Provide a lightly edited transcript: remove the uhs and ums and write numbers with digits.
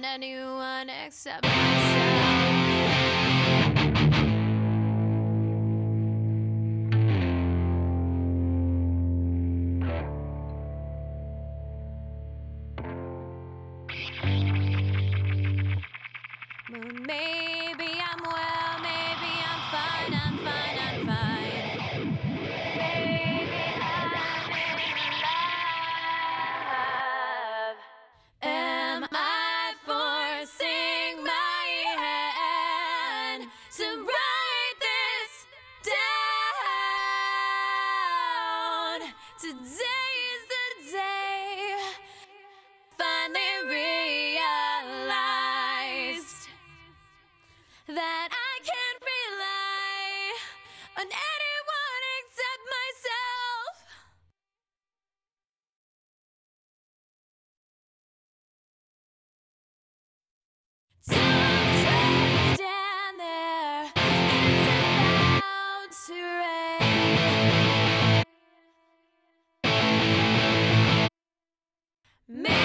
anyone except myself. Maybe I'm well, maybe I'm fine, I'm fine, I'm fine. Maybe I'm in love. Am I forcing my hand to write this down? Today is the day finally realized that I can't rely on anyone except myself. Don't just stand there, it's about to rain.